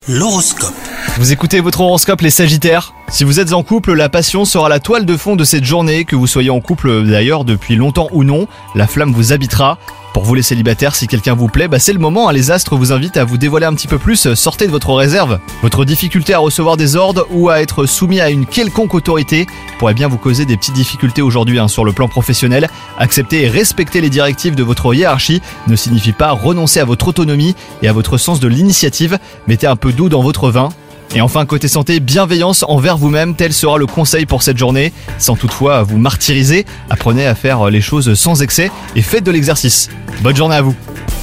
L'horoscope. Vous écoutez votre horoscope les Sagittaires. Si vous êtes en couple, la passion sera la toile de fond de cette journée, que vous soyez en couple d'ailleurs depuis longtemps ou non, la flamme vous habitera. Pour vous les célibataires, si quelqu'un vous plaît, c'est le moment, les astres vous invitent à vous dévoiler un petit peu plus, sortez de votre réserve. Votre difficulté à recevoir des ordres ou à être soumis à une quelconque autorité pourrait bien vous causer des petites difficultés aujourd'hui sur le plan professionnel. Accepter et respecter les directives de votre hiérarchie ne signifie pas renoncer à votre autonomie et à votre sens de l'initiative. Mettez un peu d'eau dans votre vin. Et enfin, côté santé, bienveillance envers vous-même, tel sera le conseil pour cette journée. Sans toutefois vous martyriser, apprenez à faire les choses sans excès et faites de l'exercice. Bonne journée à vous.